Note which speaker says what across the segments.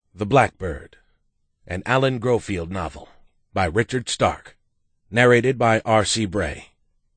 Speaker 1: The Blackbird, an Alan Grofield novel, by Richard Stark, narrated by R.C. Bray.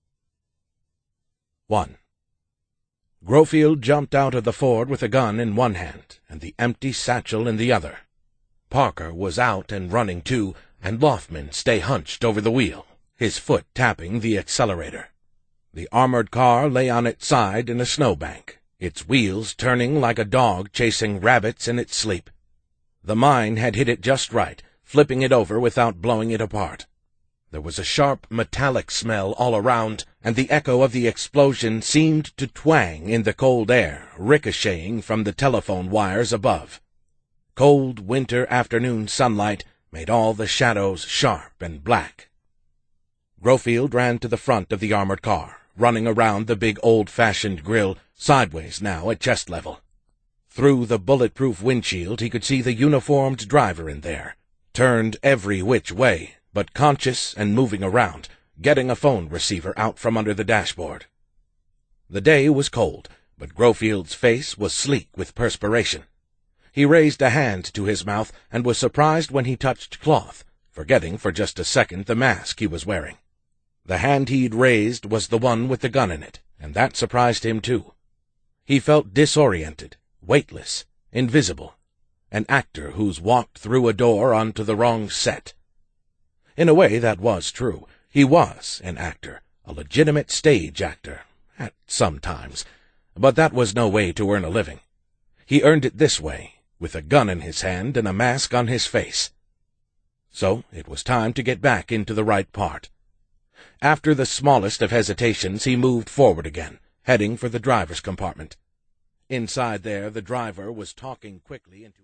Speaker 1: 1. Grofield jumped out of the Ford with a gun in one hand and the empty satchel in the other. Parker was out and running too, and Loftman stay hunched over the wheel, his foot tapping the accelerator. The armored car lay on its side in a snowbank, its wheels turning like a dog chasing rabbits in its sleep. The mine had hit it just right, flipping it over without blowing it apart. There was a sharp metallic smell all around, and the echo of the explosion seemed to twang in the cold air, ricocheting from the telephone wires above. Cold winter afternoon sunlight made all the shadows sharp and black. Grofield ran to the front of the armored car, running around the big old-fashioned grill, sideways now at chest level. Through the bulletproof windshield he could see the uniformed driver in there, turned every which way, but conscious and moving around, getting a phone receiver out from under the dashboard. The day was cold, but Grofield's face was sleek with perspiration. He raised a hand to his mouth and was surprised when he touched cloth, forgetting for just a second the mask he was wearing. The hand he'd raised was the one with the gun in it, and that surprised him too. He felt disoriented, weightless, invisible, an actor who's walked through a door onto the wrong set. In a way, that was true. He was an actor, a legitimate stage actor, at some times, but that was no way to earn a living. He earned it this way, with a gun in his hand and a mask on his face. So it was time to get back into the right part. After the smallest of hesitations, he moved forward again, heading for the driver's compartment. Inside there, the driver was talking quickly into